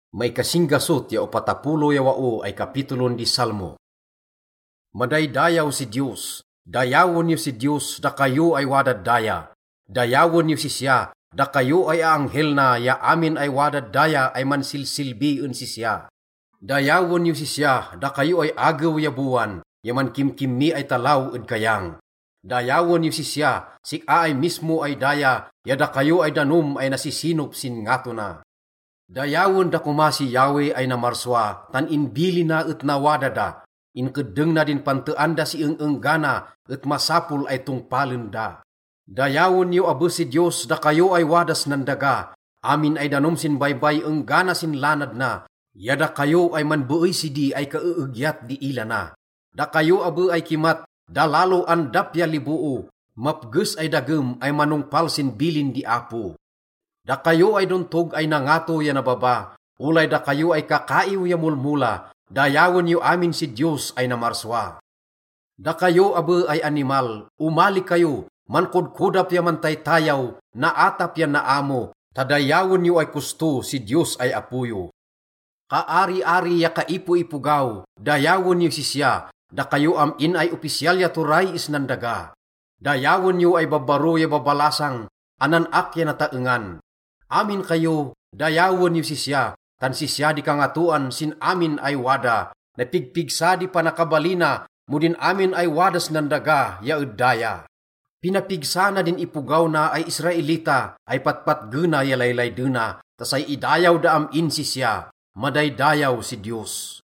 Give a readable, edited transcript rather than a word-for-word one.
May kasinggasot ya opatapulo ya wao ay kapitulon di Salmo. Madaydayaw si Diyos, dayawon niyo si Diyos, da kayo ay wadad daya. Dayawon niyo si siya, da kayo ay aanghel na, ya amin ay wadad daya ay mansilsilbiin si siya. Dayawon niyo si siya, da kayo ay agaw ya buwan, ya man kimkimmi ay talaw ed kayang. Dayawon niyo si siya, sika ay mismo ay daya, ya da kayo ay danum ay nasisinop sin ngato na. Dayawon da kumasi Yahweh ay namarswa, tan inbili na et nawadada, inkedeng na din panteanda si enggana, et masapul ay tungpalen da. Dayawon niyo abe si Diyos, da kayo ay wadas nandaga, amin ay danom sin baybay enggana sin lanad na, yada kayo ay manbuoy sidi ay kaeugyat di ila na. Da kayo abe ay kimat, da lalo andap ya libuo, mapges ay dagem ay manungpal sin bilin di apo. Da kayo ay duntog ay nangato ya nababa, ulay da kayo ay kakaiw ya mulmula, dayawon niyo amin si Diyos ay namarswa. Da kayo abe ay animal, umali kayo, mankudkudap ya mantaytayaw, naatap ya naamo, tadayawon niyo ay kusto si Diyos ay apuyo. Kaari-ari ya kaipu-ipugaw, dayawon niyo si siya, da kayo amin ay opisyal ya turay isnandaga. Dayawon niyo ay babaro ya babalasang, ananak ya nataengan. Amin kayo, dayawon niyo si siya, tan si siya di kangatuan sin amin ay wada, napigpigsa di panakabalina, mudin amin ay wadas nandaga ya eddaya. Pinapigsa na din ipugaw na ay Israelita, ay patpat gena ya laylay dena, tas ay idayaw da amin si siya, madaydayaw si Diyos.